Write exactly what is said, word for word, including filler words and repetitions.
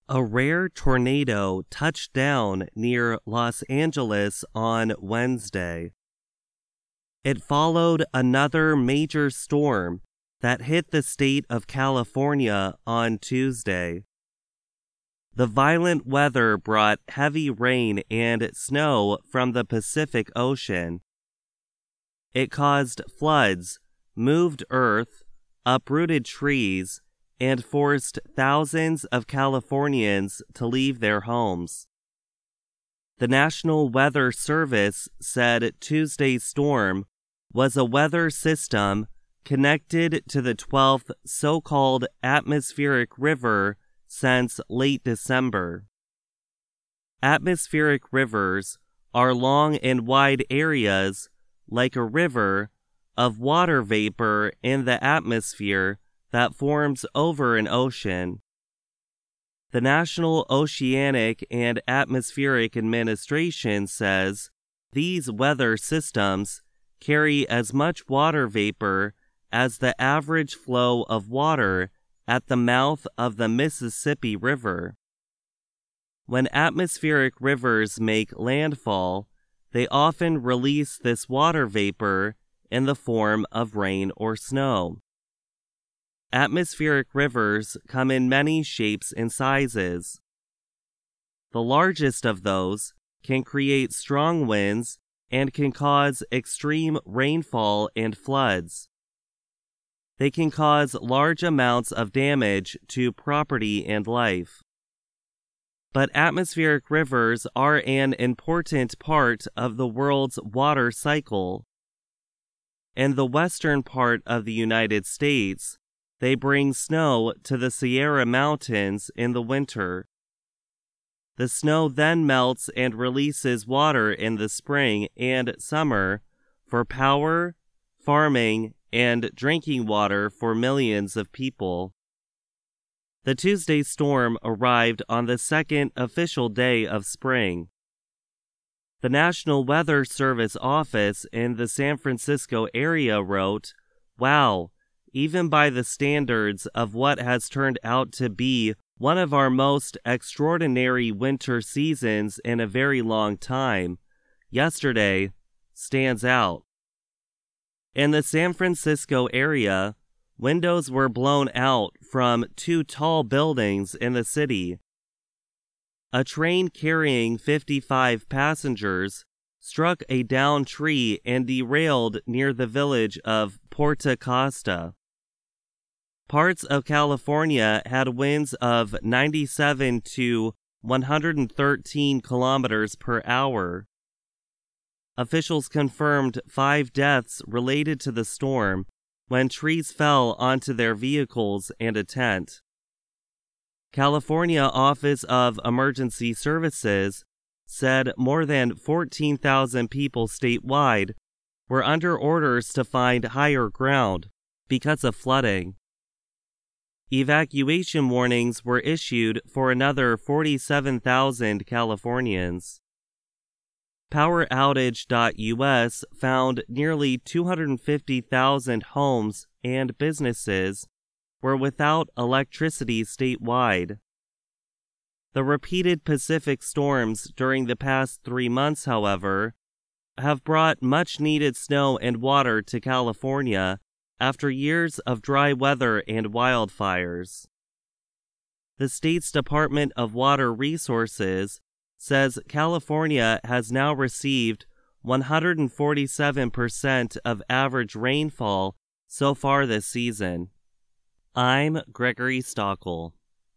A rare tornado touched down near Los Angeles on Wednesday. It followed another major storm that hit the state of California on Tuesday. The violent weather brought heavy rain and snow from the Pacific Ocean. It caused floods, moved earth, uprooted trees, and forced thousands of Californians to leave their homes. The National Weather Service said Tuesday's storm was a weather system connected to the twelfth so-called atmospheric river since late December. Atmospheric rivers are long and wide areas, like a river, of water vapor in the atmosphere that forms over an ocean. The National Oceanic and Atmospheric Administration says these weather systems carry as much water vapor as the average flow of water at the mouth of the Mississippi River. When atmospheric rivers make landfall, they often release this water vapor in the form of rain or snow. Atmospheric rivers come in many shapes and sizes. The largest of those can create strong winds and can cause extreme rainfall and floods. They can cause large amounts of damage to property and life. But atmospheric rivers are an important part of the world's water cycle. In the western part of the United States, they bring snow to the Sierra Mountains in the winter. The snow then melts and releases water in the spring and summer for power, farming, and drinking water for millions of people. The Tuesday storm arrived on the second official day of spring. The National Weather Service office in the San Francisco area wrote, "Wow, even by the standards of what has turned out to be one of our most extraordinary winter seasons in a very long time, yesterday stands out." In the San Francisco area, windows were blown out from two tall buildings in the city. A train carrying fifty-five passengers struck a downed tree and derailed near the village of Porta Costa. Parts of California had winds of ninety-seven to one hundred thirteen kilometers per hour. Officials confirmed five deaths related to the storm when trees fell onto their vehicles and a tent. California Office of Emergency Services said more than fourteen thousand people statewide were under orders to find higher ground because of flooding. Evacuation warnings were issued for another forty-seven thousand Californians. Power Outage dot U S found nearly two hundred fifty thousand homes and businesses were without electricity statewide. The repeated Pacific storms during the past three months, however, have brought much-needed snow and water to California after years of dry weather and wildfires. The state's Department of Water Resources says California has now received one hundred forty-seven percent of average rainfall so far this season. I'm Gregory Stockel.